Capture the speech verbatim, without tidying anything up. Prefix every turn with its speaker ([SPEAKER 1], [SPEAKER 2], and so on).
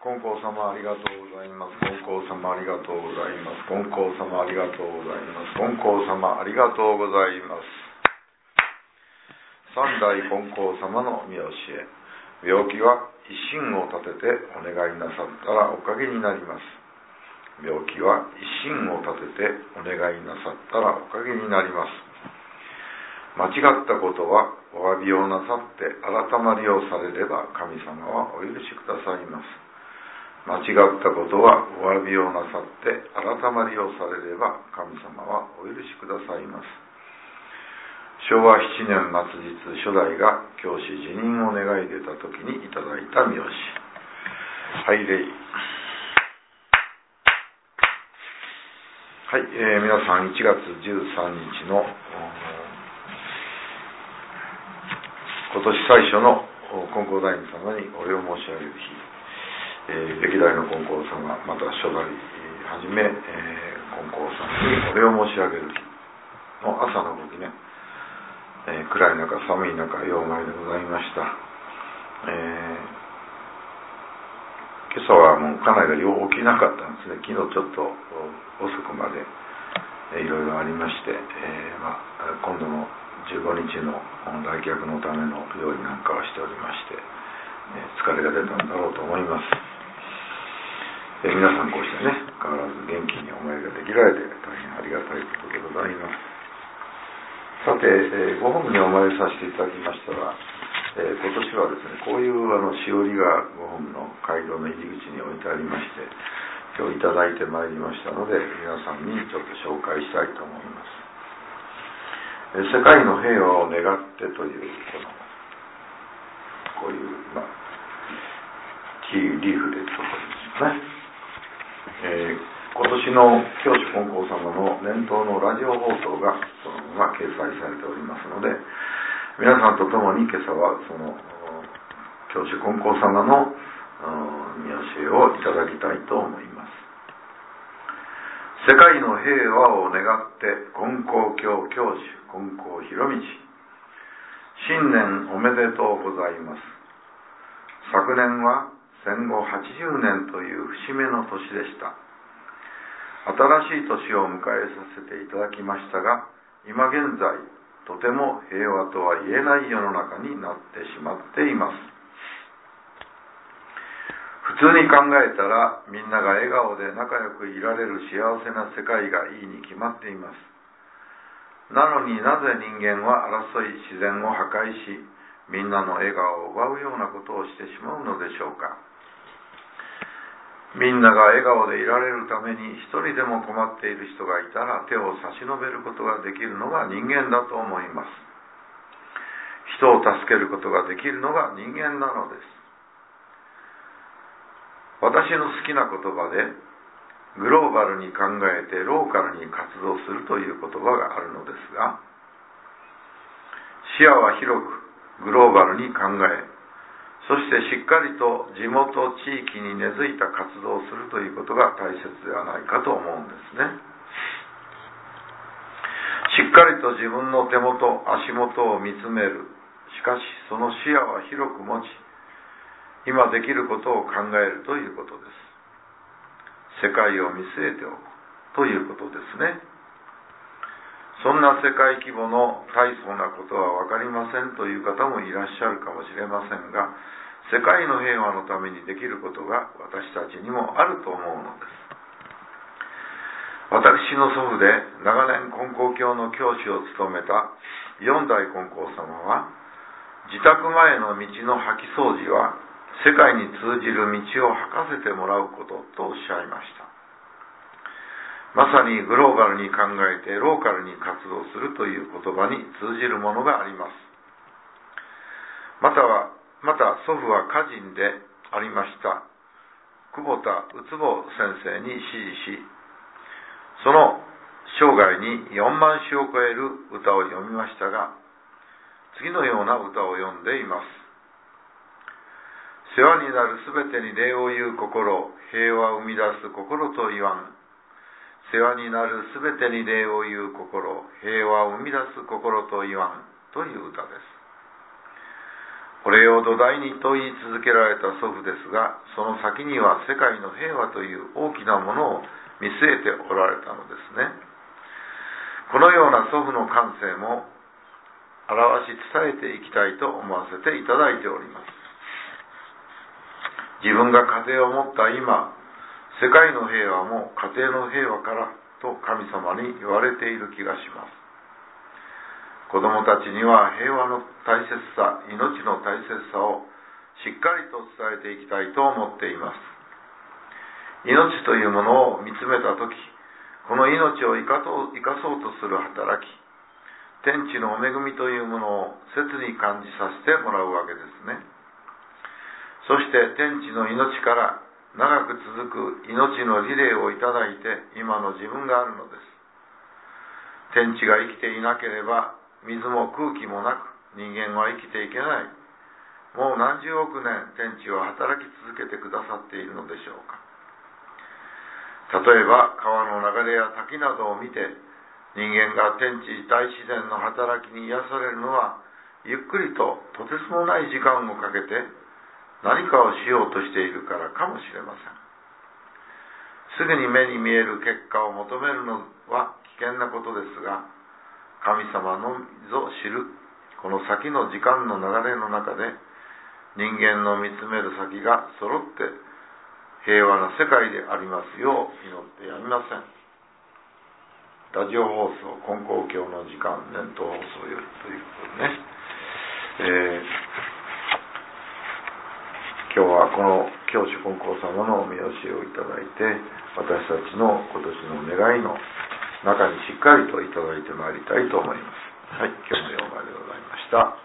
[SPEAKER 1] 金光様ありがとうございます。金光様ありがとうございます。金光様ありがとうございます。金光様ありがとうございます。三代金光様の御教え。病気は一心を立ててお願いなさったらおかげになります。病気は一心を立ててお願いなさったらおかげになります。間違ったことはお詫びをなさって改まりをされれば神様はお許しくださいます。間違ったことはお詫びをなさって改まりをされれば神様はお許しくださいます。しょうわななねん末日初代が教師辞任を願い出た時にいただいた御教え。拝礼。はい、えー、皆さんいちがつじゅうさんにちの今年最初の金光大臣様にお礼を申し上げる日、えー、歴代の金光様、また初代はじめ、えー、金光様にお礼を申し上げる日の朝の時ね、えー、暗い中寒い中ようまいでございました。えー、今朝はもう家内がよう起きなかったんですね。昨日ちょっと遅くまで、えー、いろいろありまして、えーまあ、今度のじゅうごにちの来客のための料理なんかをしておりまして、えー、疲れが出たんだろうと思います。えー、皆さんこうしてね変わらず元気にお参りができられて大変ありがたいことでございます。さて、えー、ご本にお参りさせていただきましたら、えー、今年はですねこういうあのしおりがご本の街道の入り口に置いてありまして、今日いただいてまいりましたので皆さんにちょっと紹介したいと思います。えー、世界の平和を願ってというこのこういう、まあ、キーリーフレットというんですね。えー今年の教師金光様の年頭のラジオ放送がそのまま掲載されておりますので、皆さんと共に今朝はその教師金光様の御教えをいただきたいと思います。世界の平和を願って金光教教師金光博道、新年おめでとうございます。昨年は戦後はちじゅうねんという節目の年でした。新しい年を迎えさせていただきましたが、今現在とても平和とは言えない世の中になってしまっています。普通に考えたらみんなが笑顔で仲良くいられる幸せな世界がいいに決まっています。なのになぜ人間は争い自然を破壊し、みんなの笑顔を奪うようなことをしてしまうのでしょうか。みんなが笑顔でいられるために一人でも困っている人がいたら手を差し伸べることができるのが人間だと思います。人を助けることができるのが人間なのです。私の好きな言葉でグローバルに考えてローカルに活動するという言葉があるのですが、視野は広くグローバルに考え、そしてしっかりと地元地域に根付いた活動をするということが大切ではないかと思うんですね。しっかりと自分の手元足元を見つめる。しかしその視野は広く持ち、今できることを考えるということです。世界を見据えておくということですね。そんな世界規模の大層なことは分かりませんという方もいらっしゃるかもしれませんが、世界の平和のためにできることが私たちにもあると思うのです。私の祖父で長年金光教の教師を務めた四代金光様は、自宅前の道の掃き掃除は世界に通じる道を履かせてもらうこととおっしゃいました。まさにグローバルに考えてローカルに活動するという言葉に通じるものがあります。または、また祖父は歌人でありました久保田宇津保先生に師事し、その生涯によんまんしを超える歌を読みましたが、次のような歌を読んでいます。世話になるすべてに礼を言う心、平和を生み出す心と言わん。世話になるすべてに礼を言う心、平和を生み出す心と言わんという歌です。 これを土台にと言い続けられた祖父ですが、その先には世界の平和という大きなものを見据えておられたのですね。このような祖父の感性も表し伝えていきたいと思わせていただいております。自分が家庭を持った今、世界の平和も家庭の平和からと神様に言われている気がします。子供たちには平和の大切さ、命の大切さをしっかりと伝えていきたいと思っています。命というものを見つめたとき、この命を生かと生かそうとする働き、天地の恵みというものを切に感じさせてもらうわけですね。そして天地の命から長く続く命のリレーをいただいて今の自分があるのです。天地が生きていなければ水も空気もなく人間は生きていけない。もう何十億年天地は働き続けてくださっているのでしょうか。例えば川の流れや滝などを見て人間が天地大自然の働きに癒されるのはゆっくりととてつもない時間をかけて何かをしようとしているからかもしれません。すぐに目に見える結果を求めるのは危険なことですが、神様のみぞ知るこの先の時間の流れの中で人間の見つめる先が揃って平和な世界でありますよう祈ってやみません。ラジオ放送金光教の時間年頭放送よりということでね、えー、今日はこの教主金光様のお見教えをいただいて私たちの今年の願いの中にしっかりといただいてまいりたいと思います。はい、今日のようまでございました。